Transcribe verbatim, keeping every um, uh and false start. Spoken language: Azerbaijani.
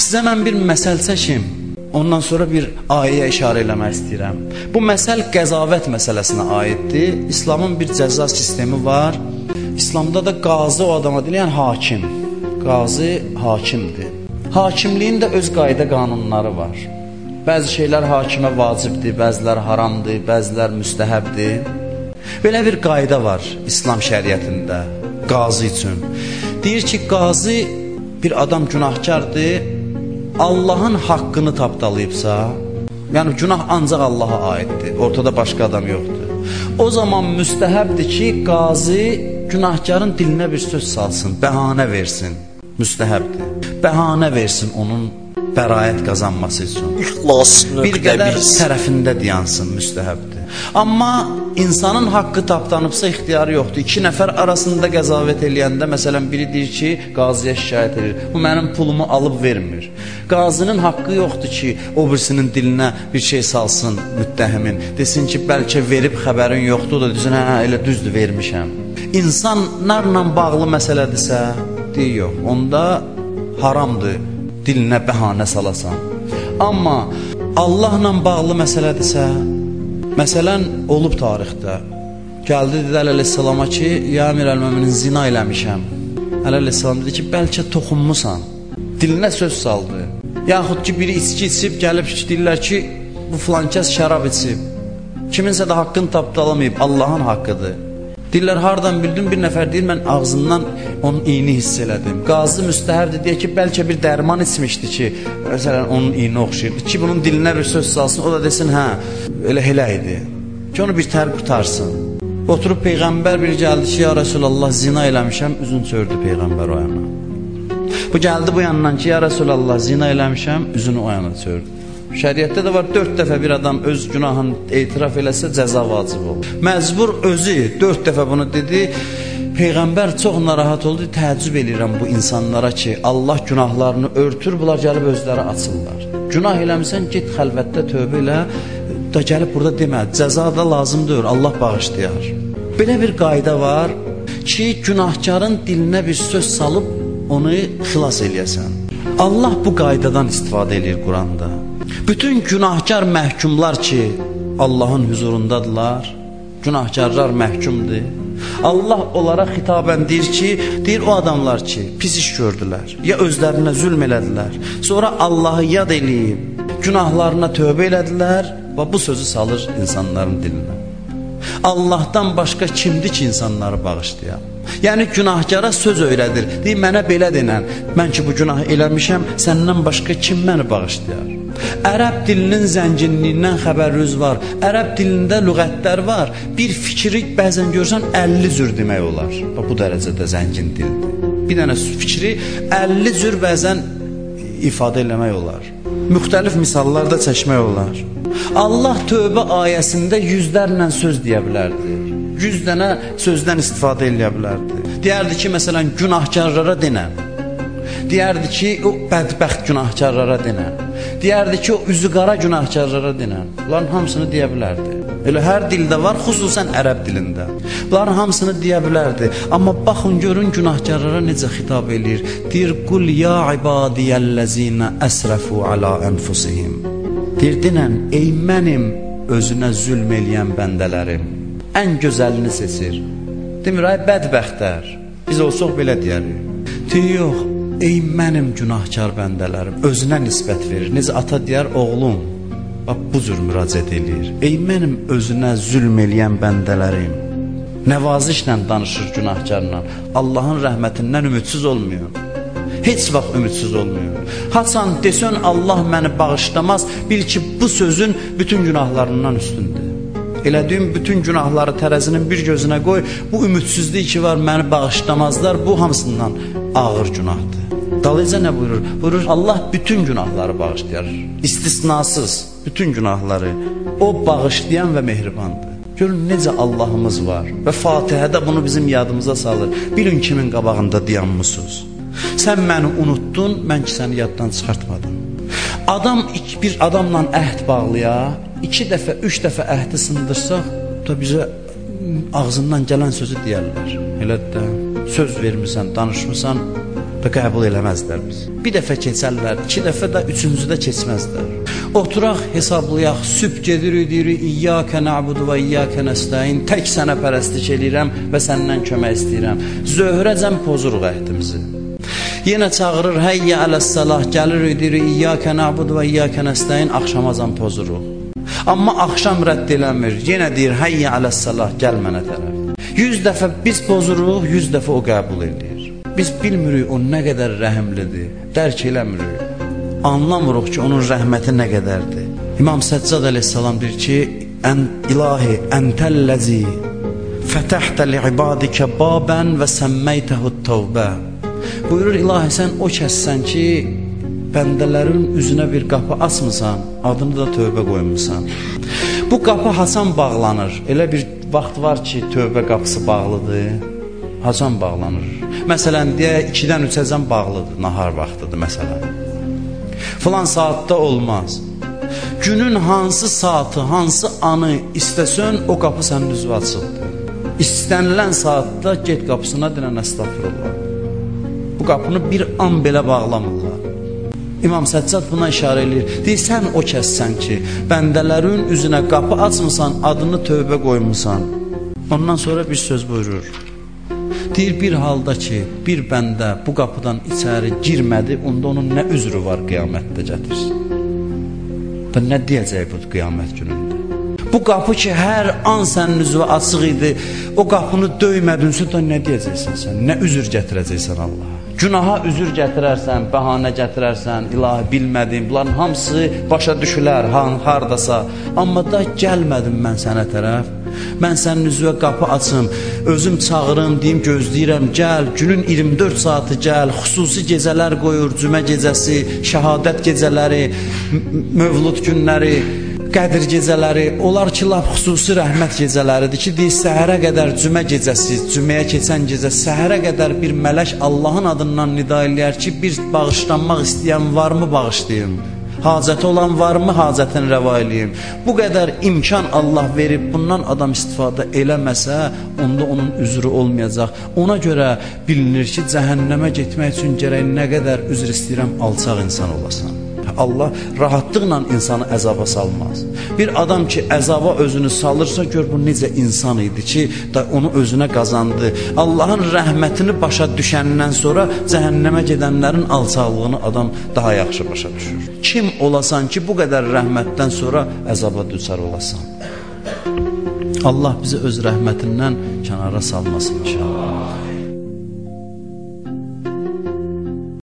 Sizə mən bir məsəl çəkim, ondan sonra bir ayəyə işarə eləmək istəyirəm. Bu məsəl qəzavət məsələsinə aiddir. İslamın bir cəza sistemi var. İslamda da qazı o adama deyil, yəni hakim. Qazı hakimdir. Hakimliyin də öz qayda qanunları var. Bəzi şeylər hakimə vacibdir, bəzilər haramdır, bəzilər müstəhəbdir. Belə bir qayda var İslam şəriətində qazı üçün. Deyir ki, qazı bir adam günahkardır, Allahın haqqını tapdalayıbsa, yəni günah ancaq Allaha aiddir, ortada başqa adam yoxdur. O zaman müstəhəbdir ki, qazı günahkarın dilinə bir söz salsın, bəhanə versin, müstəhəbdir. Bəhanə versin onun bəraət qazanması üçün. Bir qədər tərəfində diyansın, müstəhəbdir. Amma insanın haqqı tapdanıbsa ixtiyarı yoxdur. İki nəfər arasında qəzavət eləyəndə, məsələn, biri deyir ki, qaziyə şikayət edir, bu mənim pulumu alıb vermir. Qazının haqqı yoxdur ki, o birisinin dilinə bir şey salsın müttəhimin. Desin ki, bəlkə verib xəbərin yoxdur da, desin, hə, elə düzdür, vermişəm. İnsanlarla bağlı məsələdirsə, deyir, yox, onda haramdır dilinə bəhanə salasan. Amma Allahla bağlı məsələdirsə, məsələn, olub tarixdə, gəldi, dedi Əleyhisselama ki, ya Əmir əl-Möminin zina eləmişəm. Əleyhisselam dedi ki, bəlkə toxunmusan, dilinə söz saldı. Yaxud ki, biri içki içib, gəlib deyirlər ki, bu filankəs şərab içib. Kiminsə də haqqını tapdalamayıb, Allahın haqqıdır. Deyirlər, hardan bildim, bir nəfər deyir, mən ağzından onun iyini hiss elədim. Qazı müstəhərdir, deyək ki, bəlkə bir dərman içmişdi ki, məsələn, onun iyini oxşayırdı ki, bunun dilinə bir söz salsın, o da desin, hə, elə elə idi ki, onu bir tər qutarsın. Oturub Peyğəmbər biri gəldi ki, ya Rəsulallah, zina eləmişəm, üzün çördü Peyğəmbər o yana. Bu gəldi bu yandan ki, ya Rəsulallah, zina eləmişəm, üzünü o yana çördü. Şəriətdə də var, dörd dəfə bir adam öz günahını etiraf eləsə, cəza vacib olur. Məcbur özü dörd dəfə bunu dedi. Peyğəmbər çox narahat oldu, təəccüb edirəm bu insanlara ki, Allah günahlarını örtür, bunlar gəlib özləri açırlar. Günah eləmirsən, get xəlvətdə tövbə elə, da gəlib burada demə, cəza da lazımdır, Allah bağışlayar. Belə bir qayda var ki, günahkarın dilinə bir söz salıb, onu xilas eləyəsən. Allah bu qaydadan istifadə edir Quranda. Bütün günahkar məhkumlar ki, Allahın huzurundadırlar, günahkarlar məhkumdur. Allah onlara xitabən deyir ki, deyir o adamlar ki, pis iş gördülər, ya özlərinə zülm elədilər, sonra Allahı yad eləyib, günahlarına tövbə elədilər və bu sözü salır insanların dilinə. Allahdan başqa kimdir ki, insanları bağışlayar? Yəni günahkara söz öyrədir, deyir, mənə belə denən, mən ki bu günahı eləmişəm, səndən başqa kim məni bağışlayar? Ərəb dilinin zənginliyindən xəbəriniz var, ərəb dilində lüğətlər var, bir fikri bəzən görsən əlli cür demək olar, bu dərəcədə zəngin dildir. Bir dənə fikri əlli cür bəzən ifadə eləmək olar, müxtəlif misallarda çəkmək olar. Allah tövbə ayəsində yüzlərlə söz deyə bilərdi, yüz dənə sözdən istifadə eləyə bilərdi. Deyərdi ki, məsələn, günahkarlara denən, deyərdi ki, o bədbəxt günahkarlara denən, deyərdi ki, o üzü qara günahkarlara denən. Bunların hamısını deyə bilərdi. Elə hər dildə var, xüsusən ərəb dilində. Bunların hamısını deyə bilərdi. Amma baxın, görün günahkarlara necə xitab edir. Deyir, qul ya ibadiyəl-ləzinə əsrəfu alə ənfusihim. Deyir, denən, ey mənim özünə zülm eləyən bəndələrim, ən gözəlini seçir. Demir, ay bədbəxtlər, biz olsaq belə deyərik. Deyir, yox, ey mənim günahkar bəndələrim, özünə nisbət verir. Necə ata deyər, oğlum, bax bu cür müraciət edir. Ey mənim özünə zülm eləyən bəndələrim. Nəvazişlə danışır günahkarla, Allahın rəhmətindən ümidsiz olmuyor. Heç vaxt ümidsiz olmuyor. Haçan desən Allah məni bağışlamaz, bil ki bu sözün bütün günahlarından üstündür. Elədiyim bütün günahları tərəzinin bir gözünə qoy, bu ümidsizlik ki var, məni bağışlamazlar, bu hamısından ağır günahdır. Dalıca nə buyurur? Buyurur, Allah bütün günahları bağışlayar, istisnasız bütün günahları. O bağışlayan və mehribandır. Görün necə Allahımız var və Fatihədə bunu bizim yadımıza salır. Bilin kimin qabağında dayanmışsınız. Sən məni unuttun, mən ki səni yaddan çıxartmadım. Adam bir adamla əhd bağlaya, iki dəfə, üç dəfə əhdi sındırsaq, da bizə ağzından gələn sözü deyərlər. Elə də söz vermirsən, danışmırsan, və qəbul eləməzlər biz. Bir dəfə keçərlər, iki dəfə də, üçüncüdə keçməzlər. Oturaq, hesablayaq, sübh gedirik, deyirik, İyyəkə na'budu və İyyəkə nəstəin, tək sənə pərəstlik eləyirəm və səndən kömək istəyirəm. Zöhrəcən pozuruq əhdimizi. Yenə çağırır, həyyə ələs-səlah, gəlirik, deyirik, İyyəkə na'budu və İyyəkə nəstəin, axşamacan pozuruq. Amma axşam rədd eləmir, yenə deyir, həyyə ələs-səlah, gəl mənə tərəf. Yüz dəfə biz pozuruq, yüz dəfə o qəbul edir. Biz bilmirik o nə qədər rəhimlidir, dərk eləmirik. Anlamırıq ki, onun rəhməti nə qədərdir. İmam Səccad əleyhissalam deyir ki, ən ilahi, əntəlləzi fətəhtə li'ibadikə babən və səmməytəhud tövbə. Buyurur, ilahi, sən o kəssən ki, bəndələrin üzünə bir qapı açmısan, adını da tövbə qoymuşsan. Bu qapı haçan bağlanır? Elə bir vaxt var ki, tövbə qapısı bağlıdır. Haçan bağlanır? Məsələn, deyə ikidən üçəcən bağlıdır, nahar vaxtıdır məsələn. Filan saatda olmaz. Günün hansı saatı, hansı anı istəsən, o qapı sənin üzvə açıldır. İstənilən saatda get qapısına dinən əstəğfirullah. Bu qapını bir an belə bağlamırlar. İmam Səccad buna işarə edir. Deyir, sən o kəssən ki, bəndələrin üzünə qapı açmısan, adını tövbə qoymuşsan. Ondan sonra bir söz buyurur. Deyir, bir halda ki, bir bəndə bu qapıdan içəri girmədi, onda onun nə üzrü var qiyamətdə gətirsin? Və nə deyəcək bu qiyamət günündə? Bu qapı ki, hər an sənin üzvə açıq idi, o qapını döymədinsə da nə deyəcəksən sən? Nə üzr gətirəcəksən Allaha? Günaha üzr gətirərsən, bəhanə gətirərsən, ilahi bilmədim, bunların hamısı başa düşülər, haradasa. Amma da gəlmədim mən sənə tərəf. Mən sənin üzvə qapı açım, özüm çağırım, deyim, gözləyirəm, gəl, günün iyirmi dörd saatı gəl, xüsusi gecələr qoyur, cümə gecəsi, şəhadət gecələri, mövlud günləri, qədir gecələri, onlar ki, laf xüsusi rəhmət gecələridir ki, deyir, səhərə qədər cümə gecəsi, cüməyə keçən gecə, səhərə qədər bir mələk Allahın adından nida eləyər ki, bir bağışlanmaq istəyən varmı bağışlayın? Hacəti olan varmı hacətini rəva eləyim? Bu qədər imkan Allah verib, bundan adam istifadə eləməsə, onda onun üzrü olmayacaq. Ona görə bilinir ki, cəhənnəmə getmək üçün gərək nə qədər üzr istəyirəm, alçaq insan olasan. Allah rahatlıqla insanı əzaba salmaz. Bir adam ki, əzaba özünü salırsa, gör bu necə insan idi ki, da onu özünə qazandı. Allahın rəhmətini başa düşəndən sonra cəhənnəmə gedənlərin alçaqlığını adam daha yaxşı başa düşür. Kim olasan ki, bu qədər rəhmətdən sonra əzaba düçar olasan? Allah bizi öz rəhmətindən kənara salmasın inşallah.